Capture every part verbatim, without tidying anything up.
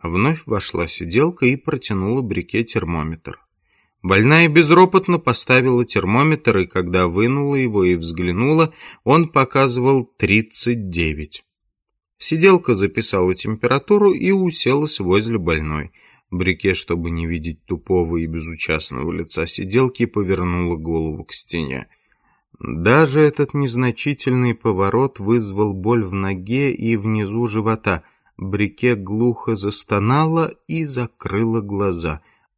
Вновь вошла сиделка и протянула Брике термометр. Больная безропотно поставила термометр, и когда вынула его и взглянула, он показывал тридцать девять. Сиделка записала температуру и уселась возле больной. Брике, чтобы не видеть тупого и безучастного лица сиделки, повернула голову к стене. Даже этот незначительный поворот вызвал боль в ноге и внизу живота. Брике глухо застонала и закрыла глаза.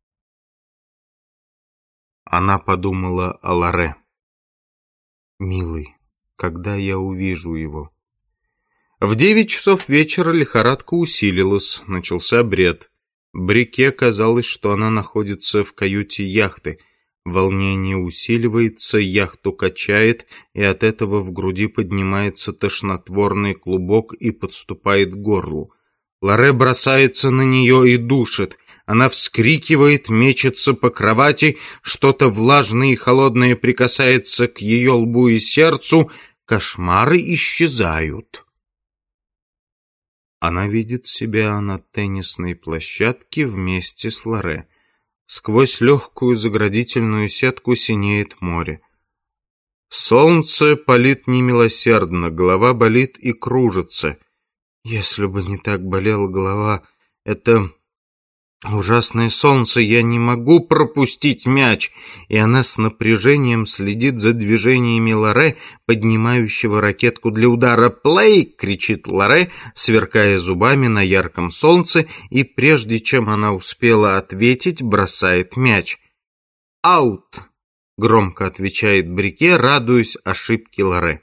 Она подумала о Лоре. «Милый, когда я увижу его?» В девять часов вечера лихорадка усилилась, начался бред. Брике казалось, что она находится в каюте яхты. Волнение усиливается, яхту качает, и от этого в груди поднимается тошнотворный клубок и подступает к горлу. Лоре бросается на нее и душит. Она вскрикивает, мечется по кровати, что-то влажное и холодное прикасается к ее лбу и сердцу. Кошмары исчезают. Она видит себя на теннисной площадке вместе с Лоре. Сквозь легкую заградительную сетку синеет море. Солнце палит немилосердно, голова болит и кружится. Если бы не так болела голова, это ужасное солнце, я не могу пропустить мяч. И она с напряжением следит за движениями Лоре, поднимающего ракетку для удара. «Плей!» — кричит Лоре, сверкая зубами на ярком солнце, и прежде чем она успела ответить, бросает мяч. «Аут!» — громко отвечает Брике, радуясь ошибке Лоре.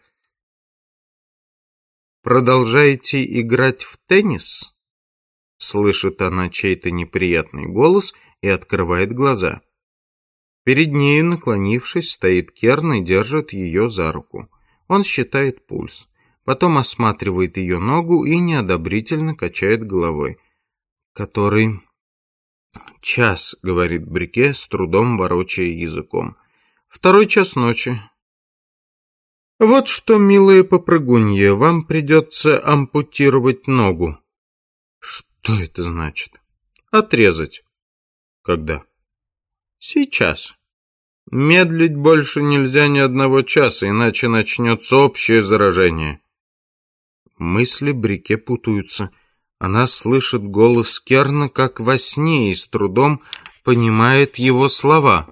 «Продолжаете играть в теннис?» Слышит она чей-то неприятный голос и открывает глаза. Перед нею, наклонившись, стоит Керн и держит ее за руку. Он считает пульс. Потом осматривает ее ногу и неодобрительно качает головой. «Который час», — говорит Брике, с трудом ворочая языком. «Второй час ночи». «Вот что, милая попрыгунья, вам придется ампутировать ногу». «Что это значит?» «Отрезать». «Когда?» «Сейчас. Медлить больше нельзя ни одного часа, иначе начнется общее заражение». Мысли Брике путаются. Она слышит голос Керна, как во сне, и с трудом понимает его слова.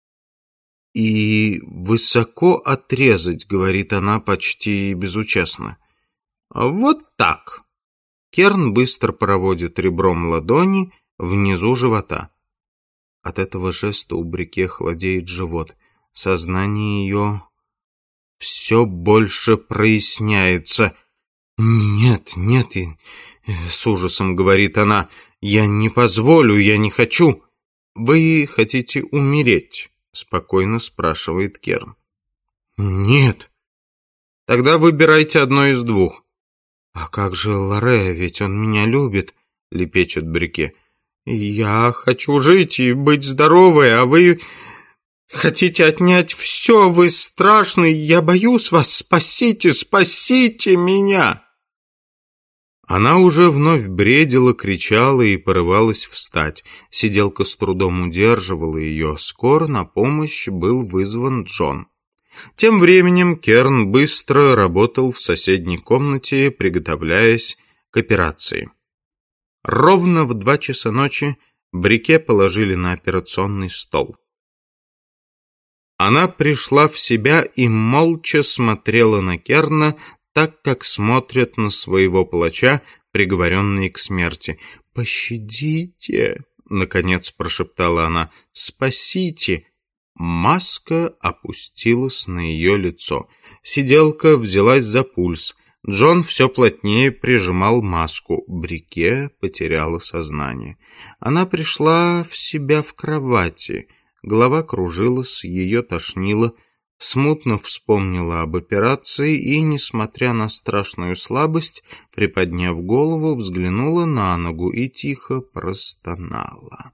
«И высоко отрезать», — говорит она почти безучастно. «Вот так». Керн быстро проводит ребром ладони внизу живота. От этого жеста у Брике холодеет живот. Сознание ее все больше проясняется. «Нет, нет», — с ужасом говорит она, — «я не позволю, я не хочу». «Вы хотите умереть?» — спокойно спрашивает Керн. «Нет». «Тогда выбирайте одно из двух». «А как же Лоре, ведь он меня любит», — лепечет Брике. «Я хочу жить и быть здоровой, а вы хотите отнять все, вы страшный, я боюсь вас, спасите, спасите меня!» Она уже вновь бредила, кричала и порывалась встать. Сиделка с трудом удерживала ее. Скоро на помощь был вызван Джон. Тем временем Керн быстро работал в соседней комнате, приготовляясь к операции. Ровно в два часа ночи Брике положили на операционный стол. Она пришла в себя и молча смотрела на Керна, так как смотрят на своего палача, приговоренные к смерти. «Пощадите!» — наконец прошептала она. «Спасите!» Маска опустилась на ее лицо. Сиделка взялась за пульс. Джон все плотнее прижимал маску. Брике потеряла сознание. Она пришла в себя в кровати. Голова кружилась, ее тошнило. Смутно вспомнила об операции и, несмотря на страшную слабость, приподняв голову, взглянула на ногу и тихо простонала.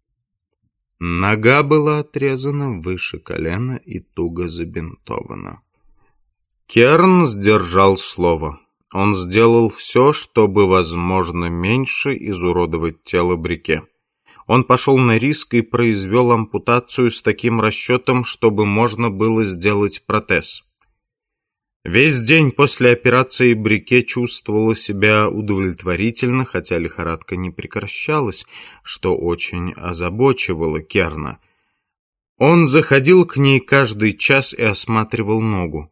Нога была отрезана выше колена и туго забинтована. Керн сдержал слово. Он сделал все, чтобы, возможно, меньше изуродовать тело Брике. Он пошел на риск и произвел ампутацию с таким расчетом, чтобы можно было сделать протез. Весь день после операции Брике чувствовала себя удовлетворительно, хотя лихорадка не прекращалась, что очень озабочивало Керна. Он заходил к ней каждый час и осматривал ногу.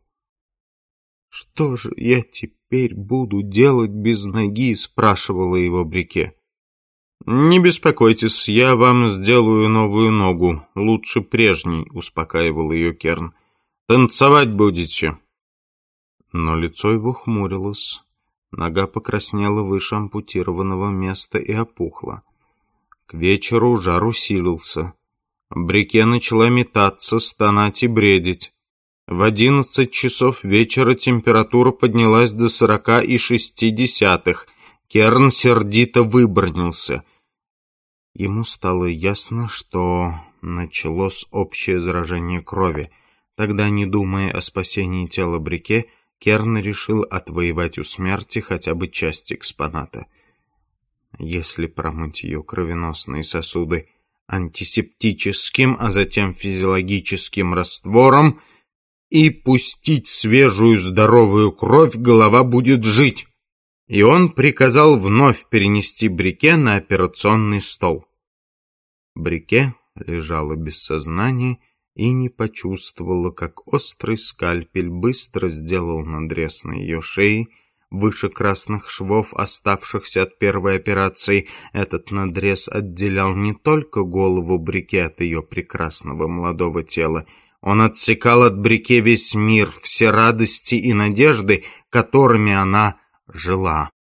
«Что же я теперь буду делать без ноги?» — спрашивала его Брике. «Не беспокойтесь, я вам сделаю новую ногу, лучше прежней», — успокаивал ее Керн. «Танцевать будете». Но лицо его хмурилось, нога покраснела выше ампутированного места и опухла. К вечеру жар усилился. Брике начала метаться, стонать и бредить. В одиннадцать часов вечера температура поднялась до сорока и шести десятых. Керн сердито выбранился. Ему стало ясно, что началось общее заражение крови. Тогда, не думая о спасении тела Брике, Керн решил отвоевать у смерти хотя бы часть экспоната. Если промыть ее кровеносные сосуды антисептическим, а затем физиологическим раствором и пустить свежую здоровую кровь, голова будет жить. И он приказал вновь перенести Брике на операционный стол. Брике лежала без сознания и не почувствовала, как острый скальпель быстро сделал надрез на ее шее, выше красных швов, оставшихся от первой операции. Этот надрез отделял не только голову Брике от ее прекрасного молодого тела, он отсекал от Брике весь мир, все радости и надежды, которыми она жила.